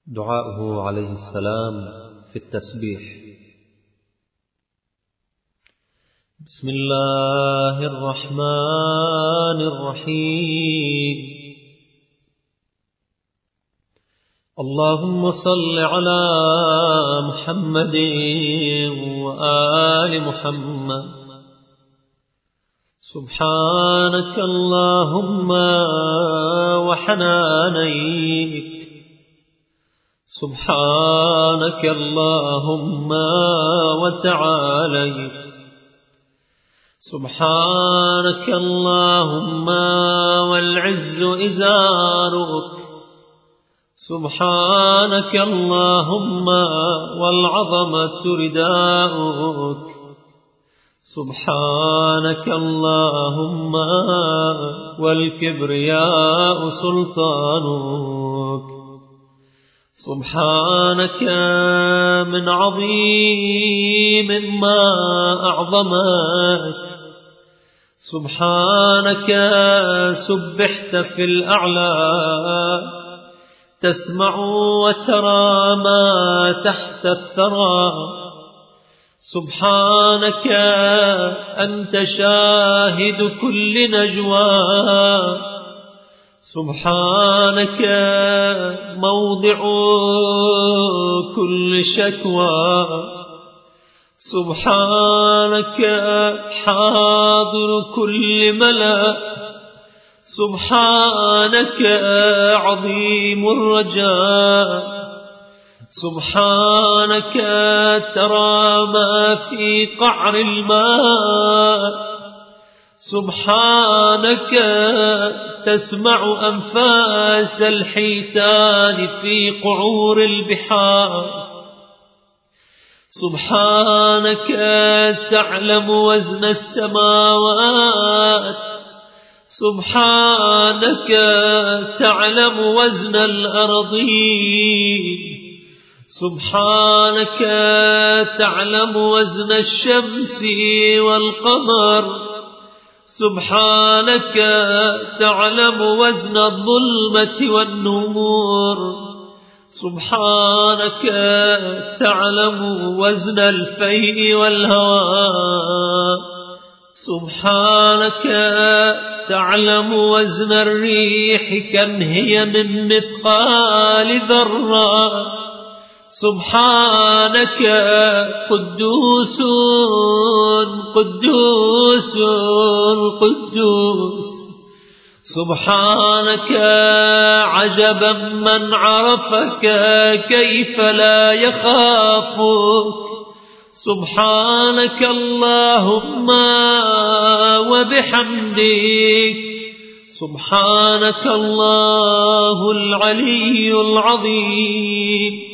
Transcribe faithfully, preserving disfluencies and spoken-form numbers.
دعاؤه عليه السلام في التسبيح: بسم الله الرحمن الرحيم. اللهم صل على محمد وآل محمد. سبحانك اللهم وحنانيك، سبحانك اللهم وتعاليت، سبحانك اللهم والعز إزارك، سبحانك اللهم والعظمة رداؤك، سبحانك اللهم والكبرياء سلطانك. سبحانك من عظيم ما أعظمك، سبحانك سبحت في الأعلى، تسمع وترى ما تحت الثرى. سبحانك أنت شاهد كل نجوى، سبحانك موضع كل شكوى، سبحانك حاضر كل ملأ، سبحانك عظيم الرجاء، سبحانك ترى ما في قعر الماء، سبحانك تسمع أنفاس الحيتان في قعور البحار، سبحانك تعلم وزن السماوات، سبحانك تعلم وزن الأرضين، سبحانك تعلم وزن الشمس والقمر، سبحانك تعلم وزن الظلمة والنور، سبحانك تعلم وزن الفيء والهواء، سبحانك تعلم وزن الريح كم هي من مثقال ذرة، سبحانك قدوس قدوس قدوس. سبحانك عجبا من عرفك كيف لا يخافك، سبحانك اللهم وبحمدك، سبحانك الله العلي العظيم.